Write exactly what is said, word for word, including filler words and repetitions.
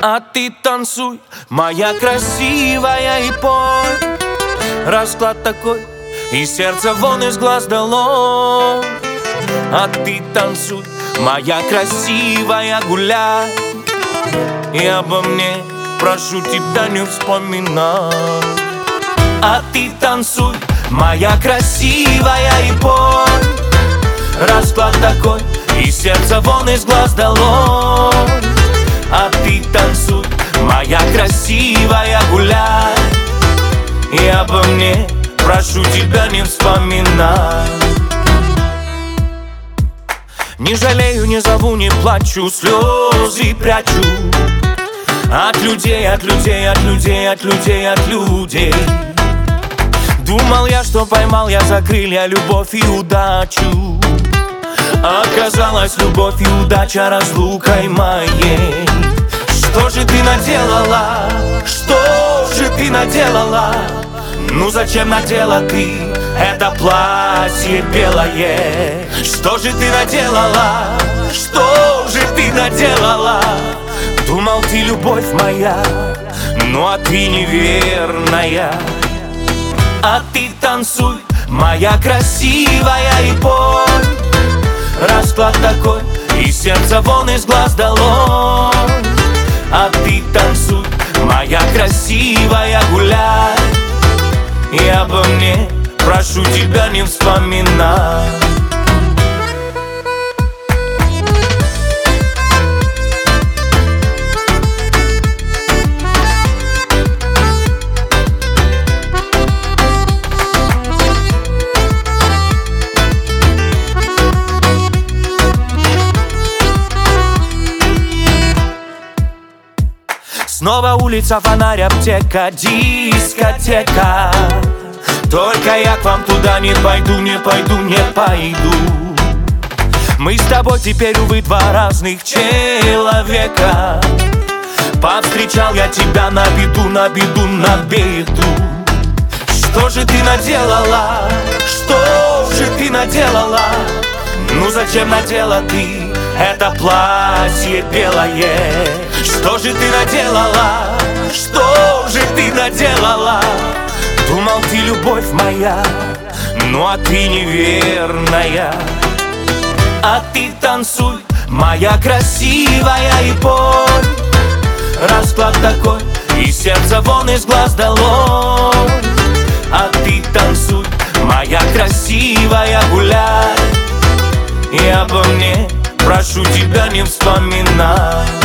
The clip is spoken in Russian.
А ты танцуй, моя красивая, и пой. Расклад такой, и сердце вон из глаз долой. А ты танцуй, моя красивая, гуляй. И обо мне прошу тебя не вспоминай. А ты танцуй, моя красивая, и пой. Расклад такой, и сердце вон из глаз долой. А ты танцуй, моя красивая, гуляй. И обо мне прошу тебя не вспоминай. Не жалею, не зову, не плачу, слезы прячу. От людей, от людей, от людей, от людей, от людей. Думал я, что поймал я за крылья любовь и удачу. Оказалась любовь и удача разлукой моей. Что же ты наделала? Что же ты наделала? Ну зачем надела ты это платье белое? Что же ты наделала? Что же ты наделала? Думал, ты любовь моя, ну а ты неверная. А ты танцуй, моя красивая, и пой. Расклад такой, и сердце вон из глаз долой. А ты танцуй, моя красивая, гуляй. И обо мне прошу тебя не вспоминай. Снова улица, фонарь, аптека, дискотека. Только я к вам туда не пойду, не пойду, не пойду. Мы с тобой теперь, увы, два разных человека. Повстречал я тебя на беду, на беду, на беду. Что же ты наделала? Что же ты наделала? Ну зачем надела ты это платье белое? Что же ты наделала? Что же ты наделала? Думал, ты любовь моя, ну а ты неверная. А ты танцуй, моя красивая, и пой. Расклад такой, и сердце вон из глаз долой. А ты танцуй, моя красивая, гуляй. И обо мне прошу тебя не вспоминай.